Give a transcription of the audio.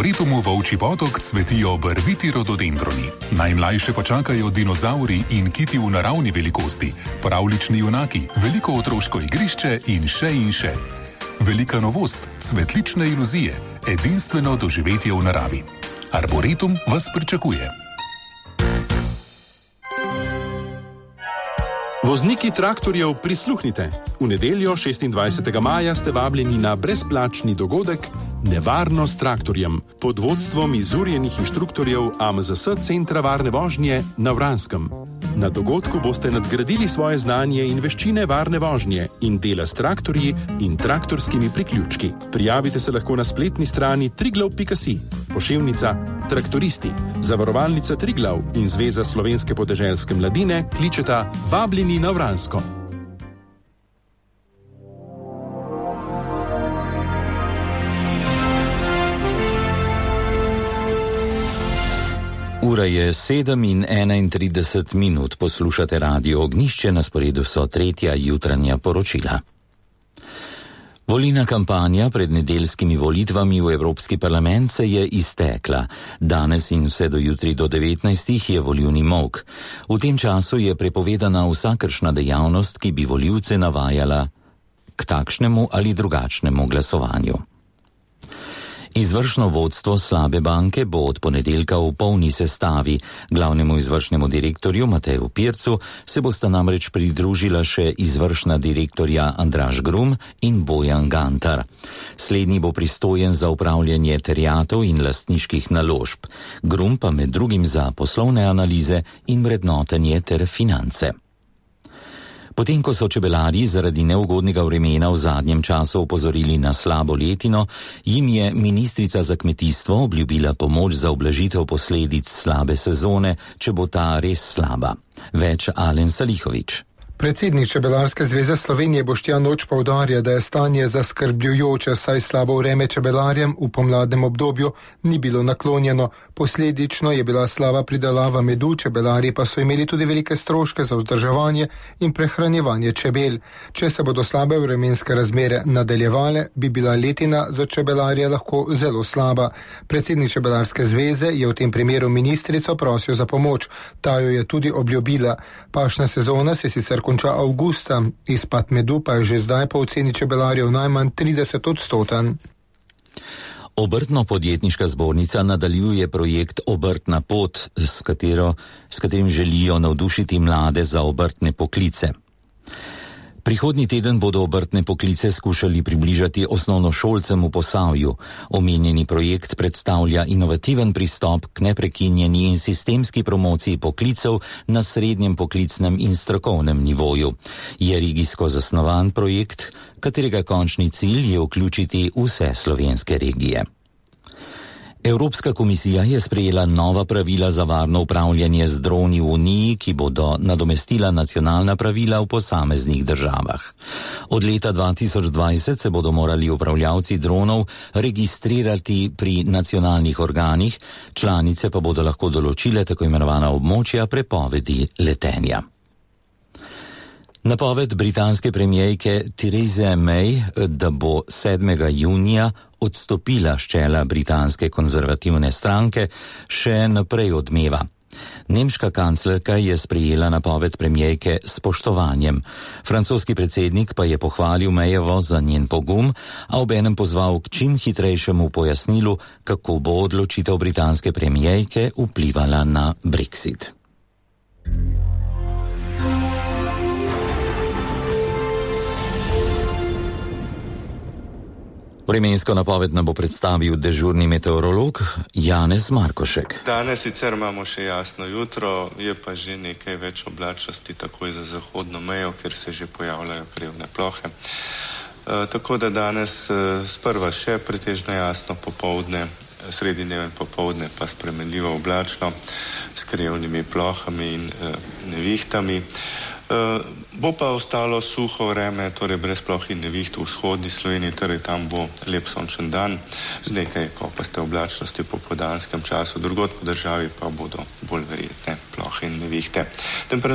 Arboretumu Volčji Potok cvetijo barviti rododendroni. Najmlajše pa čakajo dinozauri in kiti v naravni velikosti, pravljični junaki, veliko otroško igrišče in še in še. Velika novost, cvetlične iluzije, edinstveno doživetje v naravi. Arboretum vas pričakuje. Vozniki traktorjev, prisluhnite. V nedeljo 26. maja ste vabljeni na brezplačni dogodek Nevarno s traktorjem pod vodstvom izurjenih inštruktorjev AMZS Centra varne vožnje na Vranskem. Na dogodku boste nadgradili svoje znanje in veščine varne vožnje in dela s traktorji in traktorskimi priključki. Prijavite se lahko na spletni strani triglav.si, poševnica Traktoristi, Zavarovalnica Triglav in Zveza slovenske podeželske mladine kličeta Vabljeni na Vransko. Ura je 7:31, poslušate Radio Ognjišče, na sporedu so tretja jutranja poročila. Volilna kampanja pred nedeljskimi volitvami v Evropski parlament se je iztekla. Danes in vse do jutri do 19. je volilni molk. V tem času je prepovedana vsakršna dejavnost, ki bi volivce navajala k takšnemu ali drugačnemu glasovanju. Izvršno vodstvo slabe banke bo od ponedeljka v polni sestavi. Glavnemu izvršnemu direktorju Mateju Pircu se bosta namreč pridružila še izvršna direktorja Andraž Grum in Bojan Gantar. Slednji bo pristojen za upravljanje terjatev in lastniških naložb. Grum pa med drugim za poslovne analize in vrednotenje ter finance. Potem, ko so čebelarji zaradi neugodnega vremena v zadnjem času opozorili na slabo letino, jim je ministrica za kmetijstvo obljubila pomoč za ublažitev posledic slabe sezone, če bo ta res slaba. Več Alen Salihović. Predsednik Čebelarske zveze Slovenije Boštjan Noč poudarja, da je stanje zaskrbljujoče, saj slabo vreme čebelarjem v pomladnem obdobju ni bilo naklonjeno. Posledično je bila slaba pridelava medu, čebelarji pa so imeli tudi velike stroške za vzdrževanje in prehranjevanje čebel. Če se bodo slabe vremenske razmere nadaljevale, bi bila letina za čebelarje lahko zelo slaba. Predsednik Čebelarske zveze je v tem primeru ministrico prosil za pomoč. Ta jo je tudi obljubila. Pašna sezona se sicer konča avgusta, izpad medu pa je že zdaj po oceni čebelarjev najmanj 30%. Obrtno-podjetniška zbornica nadaljuje projekt Obrtna pot, s katerim želijo navdušiti mlade za obrtne poklice. Prihodnji teden bodo obrtne poklice skušali približati osnovnošolcem v Posavju. Omenjeni projekt predstavlja inovativen pristop k neprekinjeni in sistemski promociji poklicev na srednjem poklicnem in strokovnem nivoju. Je regijsko zasnovan projekt, katerega končni cilj je vključiti vse slovenske regije. Evropska komisija je sprejela nova pravila za varno upravljanje z droni v Uniji, ki bodo nadomestila nacionalna pravila v posameznih državah. Od leta 2020 se bodo morali upravljavci dronov registrirati pri nacionalnih organih, članice pa bodo lahko določile tako imenovana območja prepovedi letenja. Napoved britanske premierke Therese May, da bo 7. junija odstopila s čela britanske konzervativne stranke, še naprej odmeva. Nemška kanclerka je sprejela napoved premierke s spoštovanjem. Francoski predsednik pa je pohvalil Mayevo za njen pogum, a obenem pozval k čim hitrejšemu pojasnilu, kako bo odločitev britanske premierke vplivala na Brexit. Vremensko napoved nam bo predstavil dežurni meteorolog Janez Markošek. Danes sicer imamo še jasno jutro, je pa že nekaj več oblačnosti takoj za zahodno mejo, kjer se že pojavljajo krivne plohe. Tako da danes sprva še pretežno jasno popoldne, sredi dneva in popoldne pa spremenljivo oblačno s krivnimi plohami in nevihtami. Bo pa ostalo suho vreme, torej brez ploh in neviht v vzhodni Sloveniji, torej tam bo lep sončen dan z nekaj kopaste oblačnosti po popoldanskem času, drugod po državi pa bodo bolj verjetne plohe in nevihte.